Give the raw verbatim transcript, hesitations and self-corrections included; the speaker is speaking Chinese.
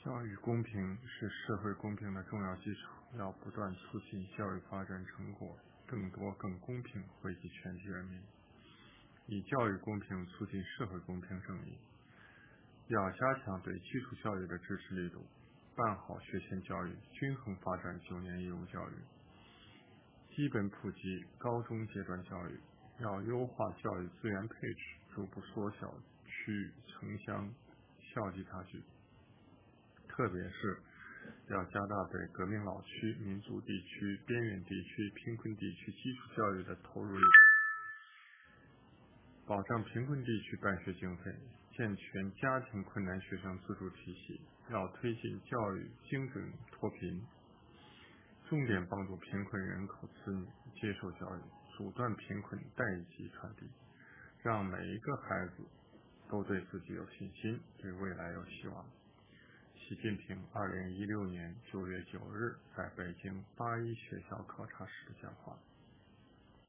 教育公平是社会公平的重要基础，要不断促进教育发展成果更多更公平惠及全体人民，以教育公平促进社会公平正义。要加强对基础教育的支持力度，办好学前教育，均衡发展九年义务教育，基本普及高中阶段教育。要优化教育资源配置，逐步缩小区城乡校际差距，特别是要加大对革命老区、民族地区、边远地区、贫困地区基础教育的投入力，保障贫困地区办学经费，健全家庭困难学生资助体系。要推进教育精准脱贫，重点帮助贫困人口子女接受教育，阻断贫困代际传递，让每一个孩子都对自己有信心，对未来有希望。习近平二零一六年九月九日在北京八一学校考察时的讲话。